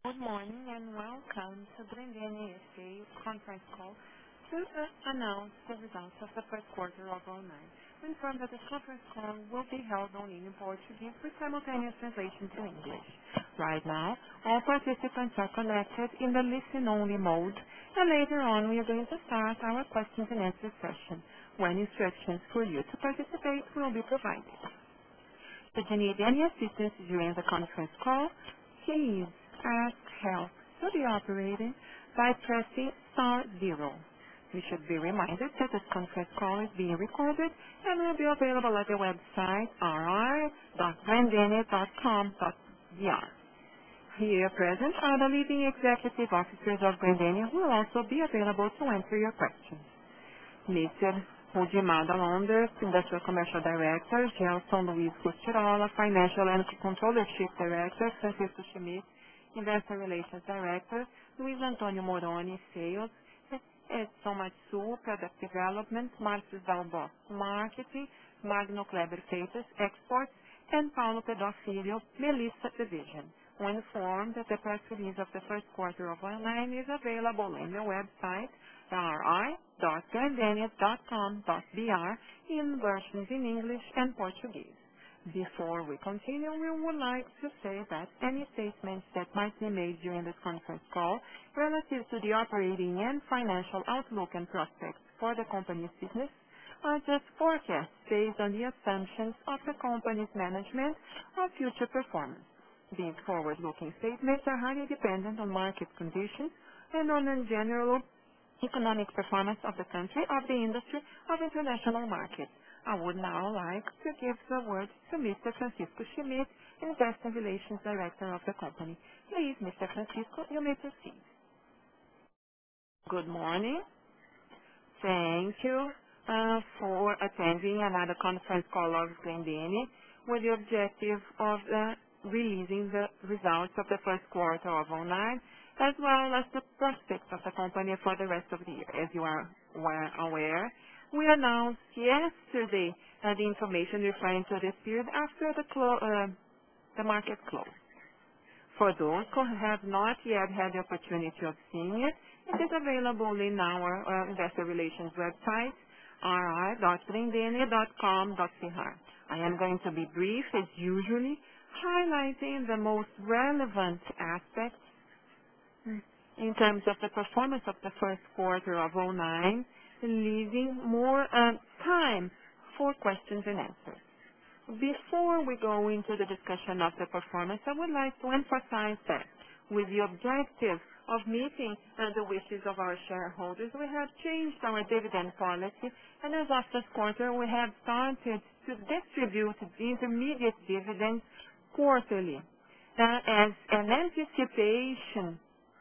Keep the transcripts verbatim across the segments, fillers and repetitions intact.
Good morning and welcome to Grendene S A conference call to uh, announce the results of the first quarter of oh nine. We inform that this conference call will be held only in Portuguese with simultaneous translation to English. Right now, all participants are connected in the listen-only mode, and later on we are going to start our questions and answers session, when instructions for you to participate will be provided. Should you need any assistance during the conference call, please ask help to the operator by pressing star zero. You should be reminded that this conference call is being recorded and will be available at the website r r dot grendene dot com dot b r. Here present are the leading executive officers of Grendene who will also be available to answer your questions. Mister Rudimar Dalonder, Industrial Commercial Director, Gelson Luiz Custirola, Financial and Controllership Director, Francisco Schmidt, Investor Relations Director, Luiz Antônio Moroni, Sales, Edson Matsu, Product Development, Marcos Dalbó, Marketing, Magno Kleber Freitas, Exports, and Paulo Pedofilho, Melissa Division. When informed that the press release of the first quarter of oh nine is available on the website r r dot grendene dot com dot b r in versions in English and Portuguese. Before we continue, we would like to say that any statements that might be made during this conference call relative to the operating and financial outlook and prospects for the company's business are just forecasts based on the assumptions of the company's management of future performance. These forward-looking statements are highly dependent on market conditions and on the general economic performance of the country, of the industry, of international markets. I would now like to give the word to Mister Francisco Schmidt, Investor Relations Director of the company. Please, Mister Francisco, you may proceed. Good morning. Thank you uh, for attending another conference call of Grendene with the objective of uh, releasing the results of the first quarter of oh nine, as well as the prospects of the company for the rest of the year. As you are well aware, we announced yesterday uh, the information referring to this period after the, clo uh, the market close. For those who have not yet had the opportunity of seeing it, it is available in our uh, investor relations website, r r dot grendene dot com dot c r. I am going to be brief, as usually, highlighting the most relevant aspects in terms of the performance of the first quarter of oh nine, leaving more uh, time for questions and answers. Before we go into the discussion of the performance, I would like to emphasize that with the objective of meeting uh, the wishes of our shareholders, we have changed our dividend policy, and as of this quarter, we have started to distribute the intermediate dividends quarterly uh, as an anticipation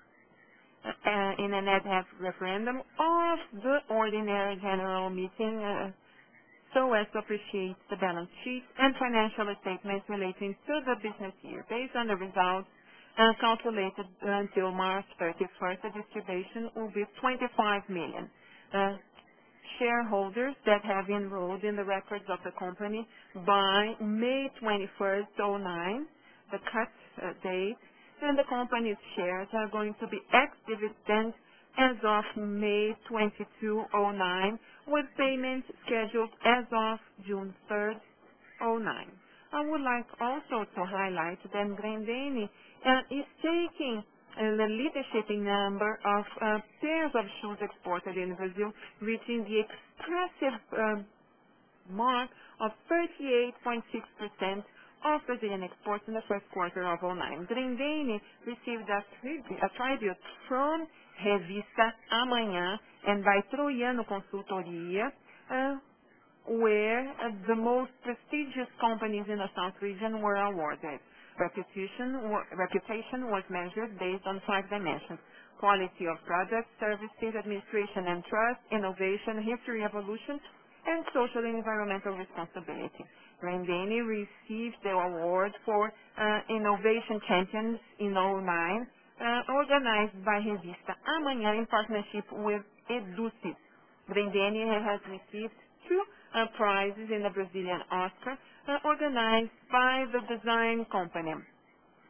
uh, in an ad hoc referendum of the ordinary general meeting uh, so as to appreciate the balance sheet and financial statements relating to the business year. Based on the results uh, calculated until March thirty-first, the distribution will be twenty-five million. Uh, shareholders that have enrolled in the records of the company by May twenty-first, oh nine, the cut uh, date, and the company's shares are going to be ex-dividend as of May twenty-second, oh nine, with payments scheduled as of June third, oh nine. I would like also to highlight that Grendene uh, is taking uh, the leadership in number of uh, pairs of shoes exported in Brazil, reaching the expressive uh, mark of thirty-eight point six percent of Brazilian exports in the first quarter of oh nine. Grendene received a, tribu a tribute from Revista Amanhã and by Troiano Consultoria, uh, where uh, the most prestigious companies in the South region were awarded. Reputation, reputation was measured based on five dimensions: quality of products, services, administration and trust, innovation, history, evolution, and social and environmental responsibility. Grendene received the award for uh, Innovation Champions in oh nine, uh, organized by Revista Amanhã in partnership with Educis. Grendene has received two uh, prizes in the Brazilian Oscar, uh, organized by the design company.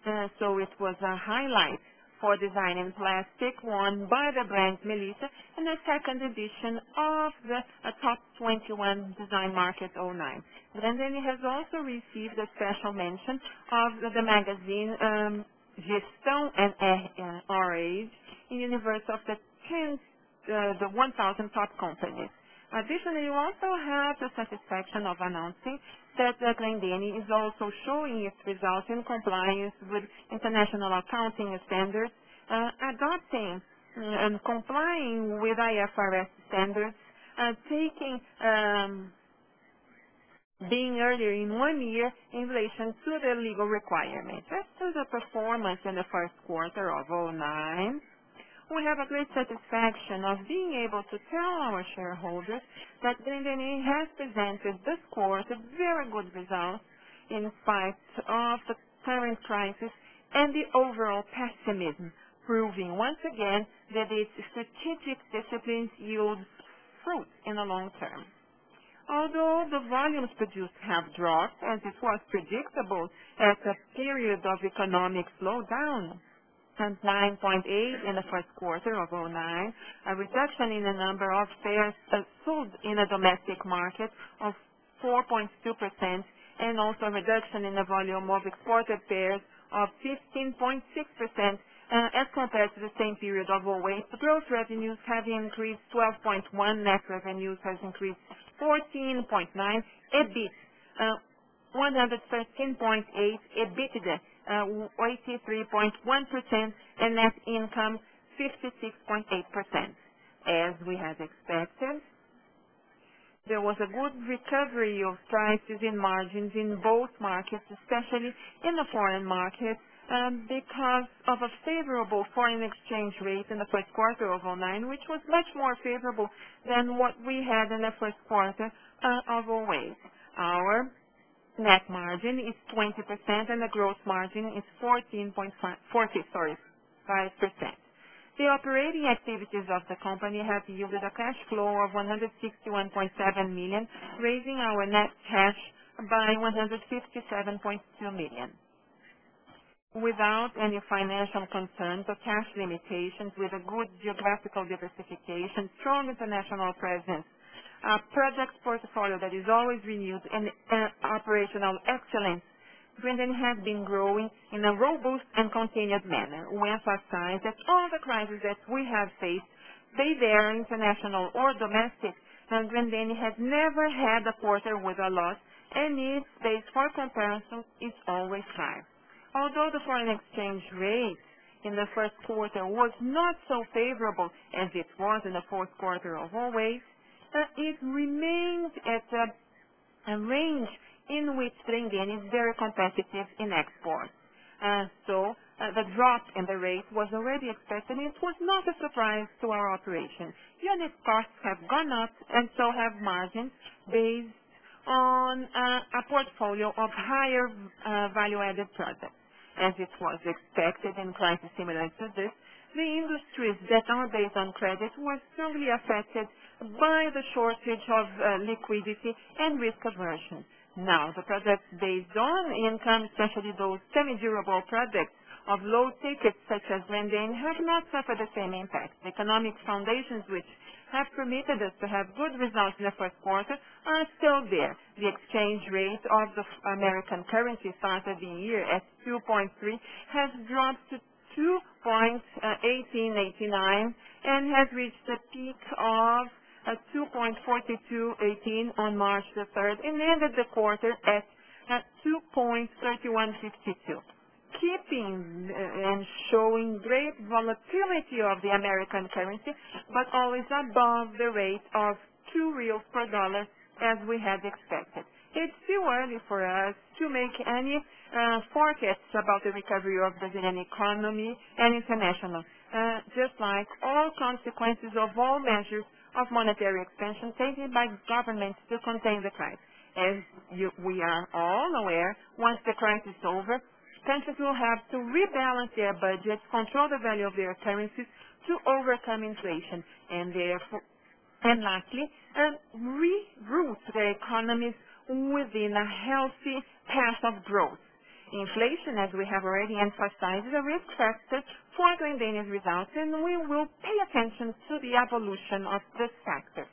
Uh, so it was a highlight for design in plastic, won by the brand Melissa in the second edition of the uh, Top twenty-one Design Market oh nine. Grendene has also received a special mention of the, the magazine um, Gestão and R Age in universe of the ten, uh, the one thousand top companies. Additionally, we also have the satisfaction of announcing that uh, Grendene is also showing its results in compliance with international accounting standards, uh, adopting uh, and complying with I F R S standards, uh, taking um, being earlier in one year in relation to the legal requirements. As to the performance in the first quarter of oh nine, we have a great satisfaction of being able to tell our shareholders that Grendene has presented this quarter very good results in spite of the current crisis and the overall pessimism, proving once again that its strategic disciplines yield fruit in the long term. Although the volumes produced have dropped, as it was predictable at a period of economic slowdown, and nine point eight in the first quarter of oh nine, a reduction in the number of shares uh, sold in the domestic market of four point two percent, and also a reduction in the volume of exported pairs of fifteen point six percent uh, as compared to the same period of oh eight. The gross revenues have increased twelve point one, net revenues has increased fourteen point nine, EBIT uh, one hundred thirteen point eight, EBITDA uh, eighty-three point one percent, and net income fifty-six point eight percent. As we had expected, there was a good recovery of prices and margins in both markets, especially in the foreign market, um, because of a favorable foreign exchange rate in the first quarter of oh nine, which was much more favorable than what we had in the first quarter uh, of oh eight. Our net margin is twenty percent and the gross margin is fourteen point five, forty, sorry, five percent. The operating activities of the company have yielded a cash flow of one hundred sixty-one point seven million, raising our net cash by one hundred fifty-seven point two million. Without any financial concerns or cash limitations, with a good geographical diversification, strong international presence, a product portfolio that is always renewed, and uh, operational excellence, Grendene has been growing in a robust and continued manner. We emphasize that all the crises that we have faced, be they international or domestic, and Grendene has never had a quarter with a loss, and its base for comparison is always high. Although the foreign exchange rate in the first quarter was not so favorable as it was in the fourth quarter of oh eight, uh, it remained at a, a range in which Grendene is very competitive in exports. Uh, so uh, the drop in the rate was already expected, and it was not a surprise to our operation. Unit costs have gone up, and so have margins based on uh, a portfolio of higher uh, value-added products. As it was expected in crises similar to this, the industries that are based on credit were strongly affected by the shortage of uh, liquidity and risk aversion. Now, the products based on income, especially those semi-durable products of low tickets such as Grendene, have not suffered the same impact. The economic foundations which have permitted us to have good results in the first quarter are still there. The exchange rate of the American currency started the year at two point three, has dropped to two point one eight eight nine, and has reached a peak of uh, two point four two one eight on March the third, and ended the quarter at uh, two point three one five two. Keeping uh, and showing great volatility of the American currency, but always above the rate of two reals per dollar as we had expected. It's still early for us to make any uh, forecasts about the recovery of Brazilian economy and international, uh, just like all consequences of all measures of monetary expansion taken by governments to contain the crisis. As you, we are all aware, once the crisis is over, countries will have to rebalance their budgets, control the value of their currencies to overcome inflation, and therefore, and lastly, um, reroute their economies within a healthy path of growth. Inflation, as we have already emphasized, is a risk factor for Glendene's results, and we will pay attention to the evolution of this factor.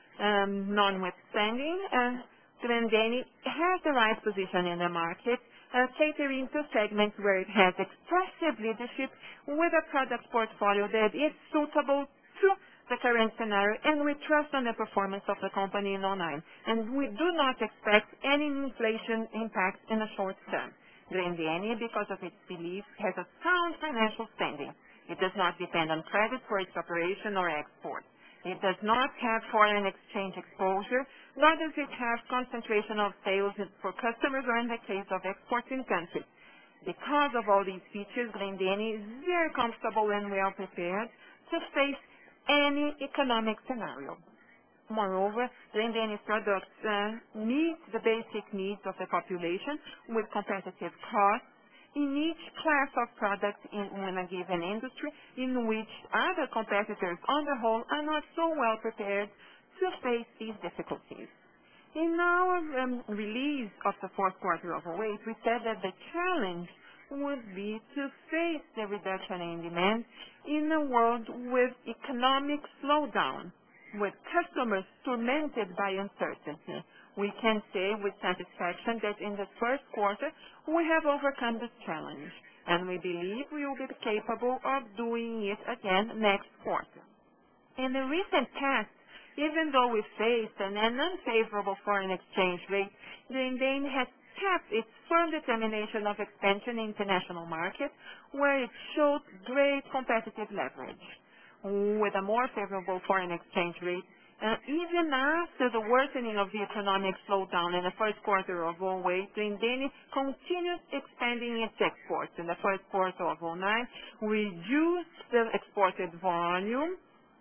Um, notwithstanding, uh, Glendene has the right position in the market, uh, catering to segments where it has expressive leadership with a product portfolio that is suitable to the current scenario, and we trust on the performance of the company in oh nine. And we do not expect any inflation impact in the short term. Glendene, because of its beliefs, has a sound financial standing. It does not depend on credit for its operation or export. It does not have foreign exchange exposure, nor does it have concentration of sales for customers or in the case of exports in countries. Because of all these features, Glendene is very comfortable and well prepared to face any economic scenario. Moreover, Glendene's products uh, meet the basic needs of the population with competitive costs in each class of products in, in a given industry, in which other competitors on the whole are not so well prepared to face these difficulties. In our um, release of the fourth quarter of oh eight, we said that the challenge would be to face the reduction in demand in a world with economic slowdown, with customers tormented by uncertainty. We can say with satisfaction that in the first quarter we have overcome this challenge, and we believe we will be capable of doing it again next quarter. In the recent past, even though we faced an, an unfavorable foreign exchange rate, Glendene has kept its firm determination of expansion in international markets, where it showed great competitive leverage. With a more favorable foreign exchange rate, uh, even after the worsening of the economic slowdown in the first quarter of oh eight, Glendene continued expanding its exports. In the first quarter of oh nine, we reduced the exported volume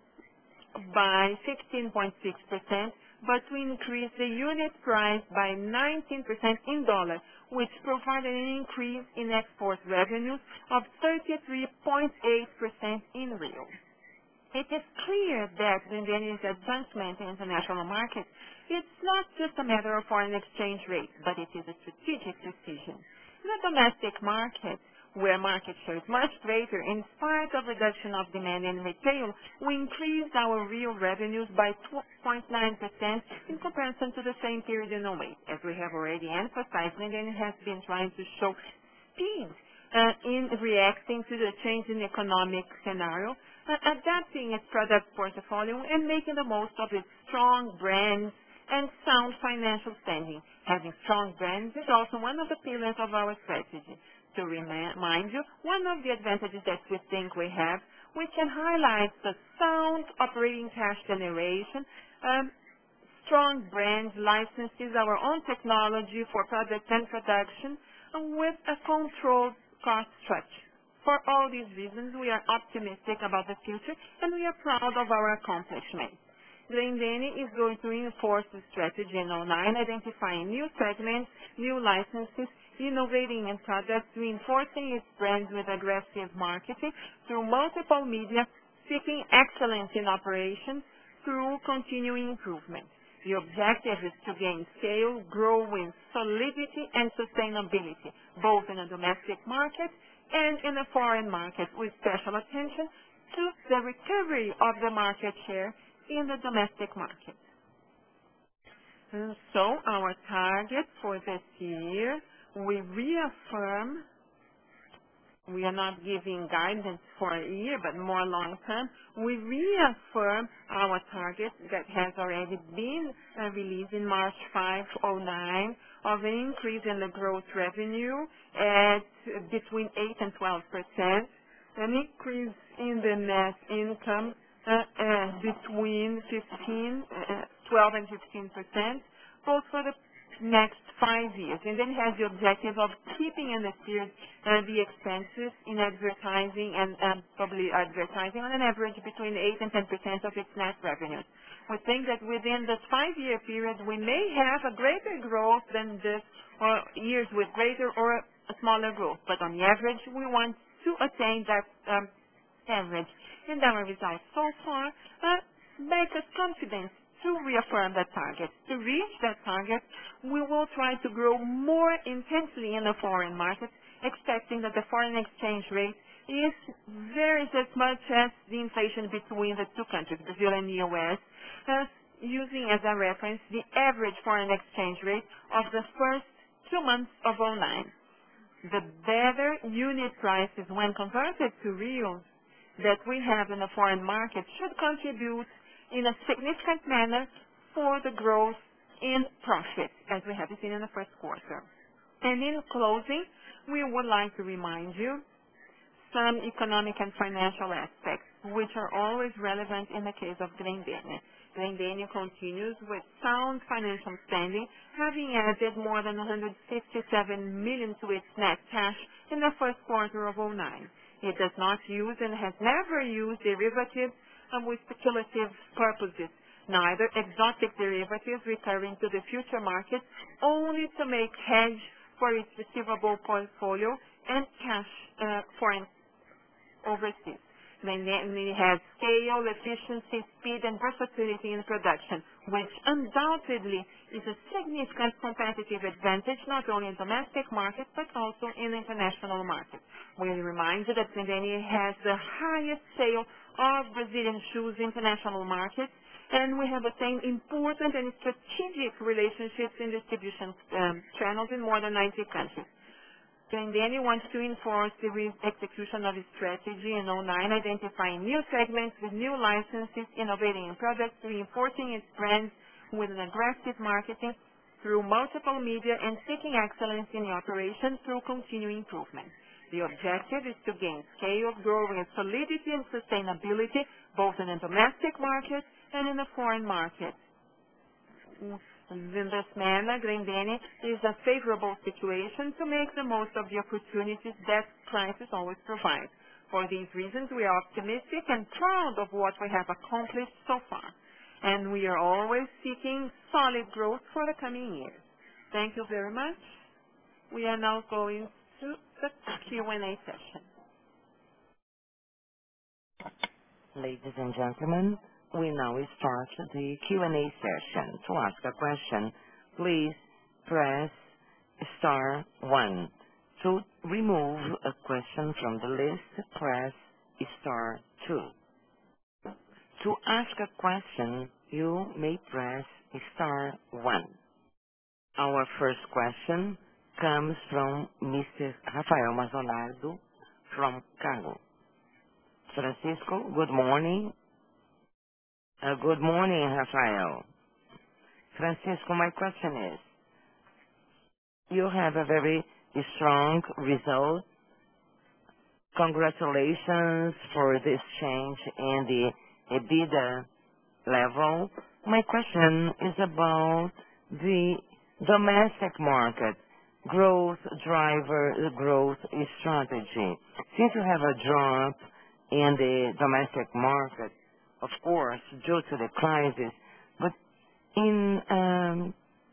by sixteen point six percent, but we increased the unit price by nineteen percent in dollars, which provided an increase in export revenues of thirty-three point eight percent in real. It is clear that Glendene's advancement in international markets is not just a matter of foreign exchange rate, but it is a strategic decision. In the domestic market, where market share is much greater, in spite of reduction of demand in retail, we increased our real revenues by two point nine percent in comparison to the same period in oh eight. As we have already emphasized, Glendene has been trying to show speed uh, in reacting to the change in economic scenario, uh, adapting its product portfolio and making the most of its strong brands and sound financial standing. Having strong brands is also one of the pillars of our strategy. To remind you, one of the advantages that we think we have, we can highlight the sound operating cash generation, um, strong brand licenses, our own technology for product and production, and with a controlled cost structure. For all these reasons, we are optimistic about the future, and we are proud of our accomplishments. Glendene is going to reinforce the strategy in oh nine, identifying new segments, new licenses, innovating in products, reinforcing its brands with aggressive marketing through multiple media, seeking excellence in operations through continuing improvement. The objective is to gain scale, grow in solidity and sustainability, both in the domestic market and in the foreign market, with special attention to the recovery of the market share in the domestic market. And so our target for this year, we reaffirm, we are not giving guidance for a year, but more long term, we reaffirm our target that has already been uh, released in March fifth, oh nine, of an increase in the gross revenue at between eight and twelve percent, an increase in the net income uh, uh, between fifteen, uh, twelve and fifteen percent, both for the next five years, and then has the objective of keeping in the period uh, the expenses in advertising and um, probably advertising on an average between eight and ten percent of its net revenues. We think that within this five-year period, we may have a greater growth than this, or years with greater or a smaller growth, but on the average, we want to attain that um, average. And our results so far uh, make us confident to reaffirm that target. To reach that target, we will try to grow more intensely in the foreign market, expecting that the foreign exchange rate is varies as much as the inflation between the two countries, Brazil and the U S, as using as a reference the average foreign exchange rate of the first two months of oh nine. The better unit prices when converted to reals that we have in the foreign market should contribute in a significant manner for the growth in profit, as we have seen in the first quarter. And in closing, we would like to remind you some economic and financial aspects, which are always relevant in the case of Grendene. Grendene continues with sound financial standing, having added more than one hundred fifty-seven million to its net cash in the first quarter of oh nine. It does not use and has never used derivatives um, with speculative purposes, neither exotic derivatives recurring to the future market, only to make hedge for its receivable portfolio and cash uh, foreign overseas. Grendene has scale, efficiency, speed, and versatility in production, which undoubtedly is a significant competitive advantage not only in domestic markets but also in international markets. We remind you that Grendene has the highest sale of Brazilian shoes in international markets, and we have attained important and strategic relationships in distribution um, channels in more than ninety countries. Grendene wants to enforce the execution of its strategy in oh nine, identifying new segments with new licenses, innovating in products, reinforcing its brands with an aggressive marketing through multiple media, and seeking excellence in the operation through continuing improvement. The objective is to gain scale, growing in solidity and sustainability, both in the domestic market and in the foreign market. In this manner, Grendene is a favorable situation to make the most of the opportunities that crisis always provide. For these reasons, we are optimistic and proud of what we have accomplished so far, and we are always seeking solid growth for the coming years. Thank you very much. We are now going to the Q and A session. Ladies and gentlemen, we now start the Q and A session. To ask a question, please press star one. To remove a question from the list, press star two. To ask a question, you may press star one. Our first question comes from Mister Rafael Mazzonardo from Cago. Francisco, good morning. Uh, good morning, Rafael. Francisco, my question is, you have a very strong result. Congratulations for this change in the EBITDA level. My question is about the domestic market growth driver, growth strategy. Since you have a drop in the domestic market, of course, due to the crisis, but in um,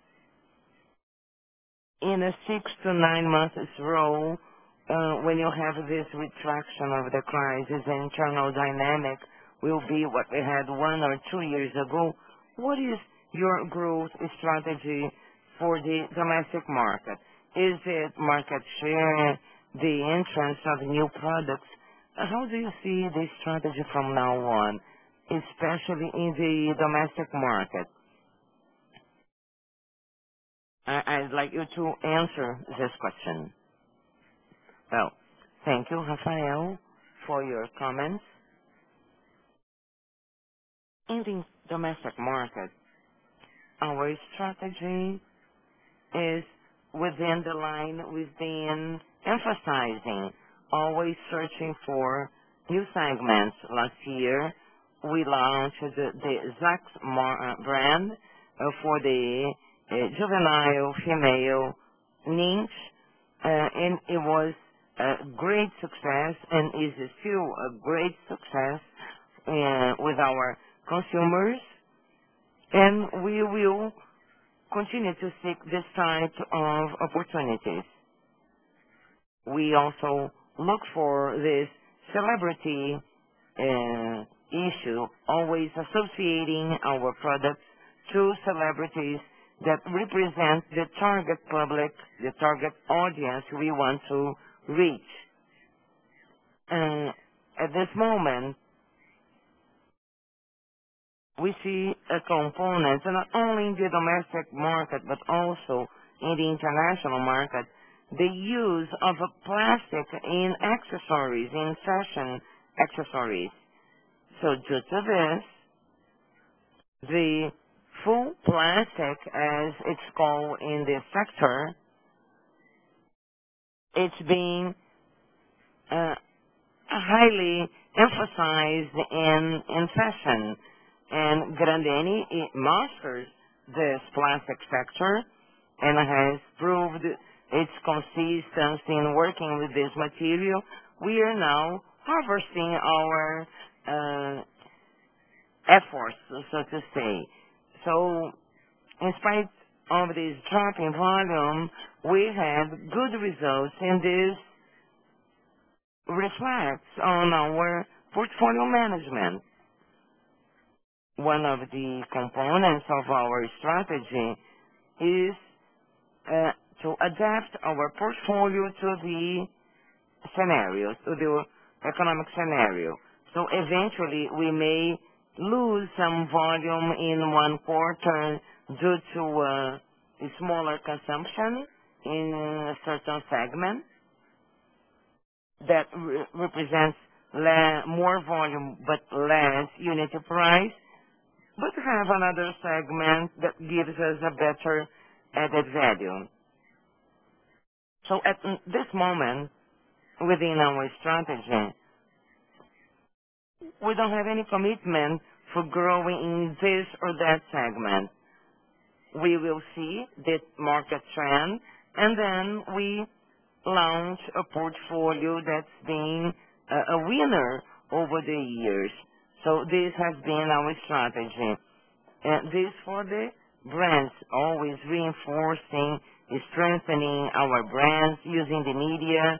in a six to nine months row, uh, when you have this retraction of the crisis, the internal dynamic will be what we had one or two years ago. What is your growth strategy for the domestic market? Is it market share, the entrance of new products? How do you see this strategy from now on, especially in the domestic market? I, I'd like you to answer this question. Well, thank you, Rafael, for your comments. In the domestic market, our strategy is within the line we've been emphasizing, always searching for new segments. Last year, we launched the, the Zax Mar- brand uh, for the uh, juvenile female niche, uh, and it was a great success and is still a great success uh, with our consumers, and we will continue to seek this type of opportunities. We also look for this celebrity uh, issue, always associating our products two celebrities that represent the target public, the target audience we want to reach. Uh, at this moment, we see a component not only in the domestic market but also in the international market, the use of a plastic in accessories, in fashion accessories. So due to this, the full plastic, as it's called in the sector, it's being uh, highly emphasized in, in fashion. And Grendene it masters this plastic sector and has proved its consistency in working with this material. We are now harvesting our uh, efforts, so to say. So, in spite of this drop in volume, we have good results, and this reflects on our portfolio management. One of the components of our strategy is uh, to adapt our portfolio to the scenario, to the economic scenario. So eventually we may lose some volume in one quarter due to uh, a smaller consumption in a certain segment that re represents le more volume but less unit price, but have another segment that gives us a better added value. So at this moment, within our strategy, we don't have any commitment for growing in this or that segment. We will see the market trend, and then we launch a portfolio that's been a, a winner over the years. So this has been our strategy. And this for the brands, always reinforcing, strengthening our brands, using the media,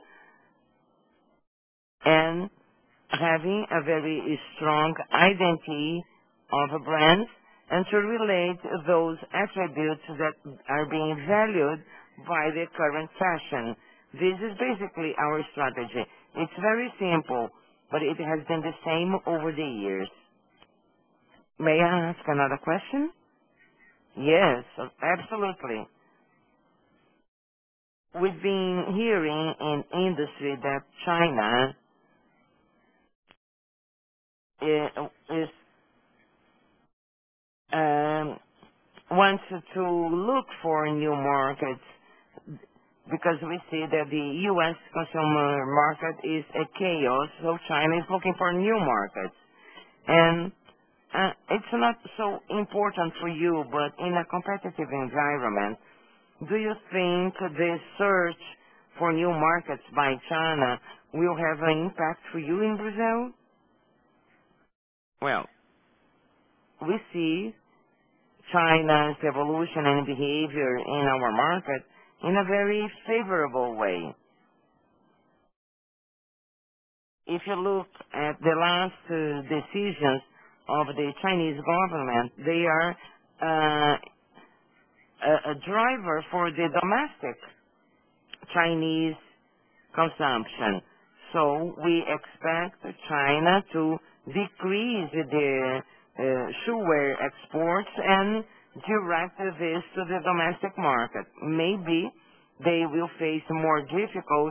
and having a very strong identity of a brand, and to relate those attributes that are being valued by the current fashion. This is basically our strategy. It's very simple, but it has been the same over the years. May I ask another question? Yes, absolutely. We've been hearing in industry that China i- is um, wants to look for new markets because we see that the U S consumer market is a chaos, so China is looking for new markets. And uh, it's not so important for you, but in a competitive environment, do you think the search for new markets by China will have an impact for you in Brazil? Well, we see China's evolution and behavior in our market in a very favorable way. If you look at the last uh, decisions of the Chinese government, they are uh, a, a driver for the domestic Chinese consumption. So we expect China to decrease their uh, shoewear exports and direct this to the domestic market. Maybe they will face more difficult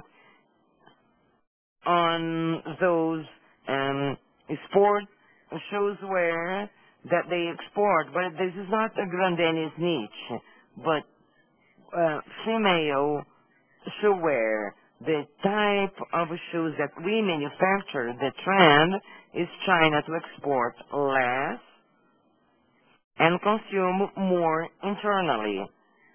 on those um, sport shoeswear that they export, but this is not a Grandene's niche, but uh, female shoewear, the type of shoes that we manufacture, the trend is China to export less and consume more internally.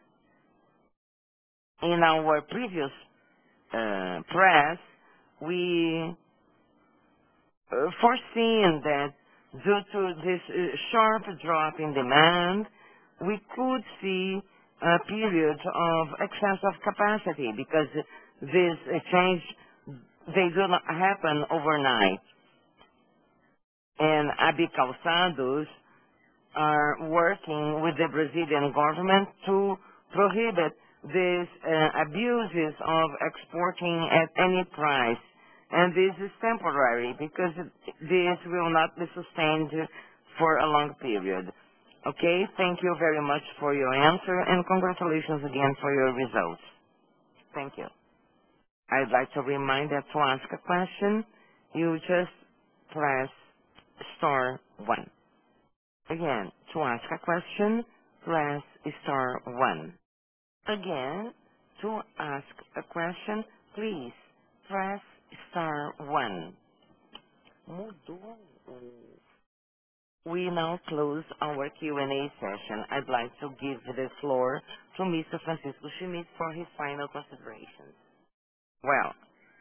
In our previous uh, press, we uh, foreseen that due to this uh, sharp drop in demand, we could see a period of excess of capacity because this uh, change, they do not happen overnight. And A B Calçados are working with the Brazilian government to prohibit these uh, abuses of exporting at any price. And this is temporary because this will not be sustained for a long period. Okay, thank you very much for your answer and congratulations again for your results. Thank you. I'd like to remind that to ask a question, you just press star one. Again, to ask a question, press star one. Again, to ask a question, please press star one. Mudou. We now close our Q and A session. I'd like to give the floor to Mister Francisco Schmidt for his final considerations. Well,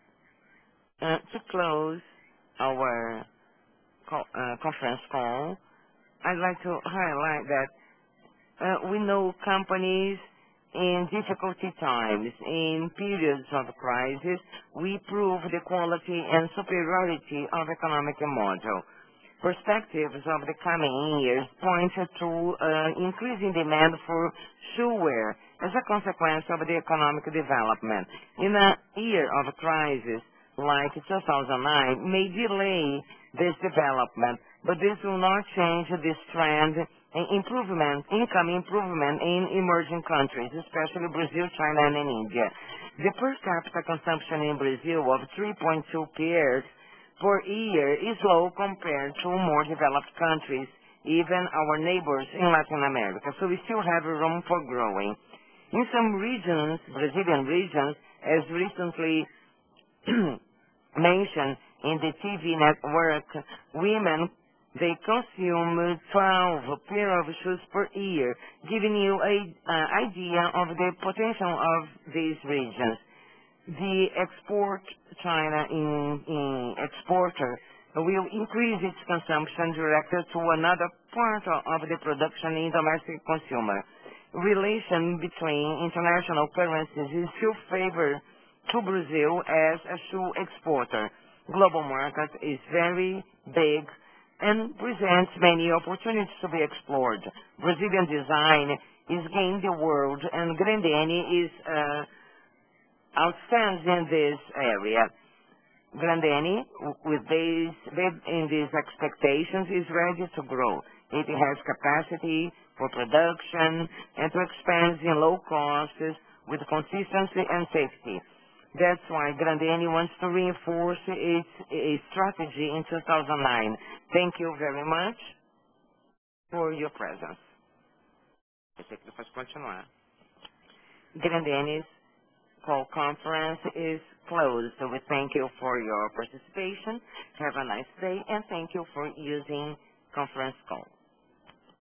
uh, to close our co- uh, conference call, I'd like to highlight that uh, we know companies in difficulty times, in periods of crisis, we prove the quality and superiority of economic model. Perspectives of the coming years point to uh, increasing demand for shoewear as a consequence of the economic development. In a year of crisis like two thousand nine may delay this development, but this will not change this trend in improvement, income improvement in emerging countries, especially Brazil, China, and in India. The per capita consumption in Brazil of three point two pairs per year is low compared to more developed countries, even our neighbors in Latin America. So we still have room for growing. In some regions, Brazilian regions, as recently mentioned in the T V network, women, they consume twelve pair of shoes per year, giving you an uh, idea of the potential of these regions. The export China in, in exporter will increase its consumption directed to another part of the production in domestic consumer. Relation between international currencies is still favor to Brazil as a shoe exporter. Global market is very big and presents many opportunities to be explored. Brazilian design is gaining the world, and Grendene is uh, outstands in this area. Grendene, with these, in these expectations, is ready to grow. It has capacity for production and to expand in low costs with consistency and safety. That's why Grendene wants to reinforce its, its strategy in two thousand nine. Thank you very much for your presence. Esse aqui pode continuar. Grendene's call conference is closed. So we thank you for your participation. Have a nice day, and thank you for using conference call.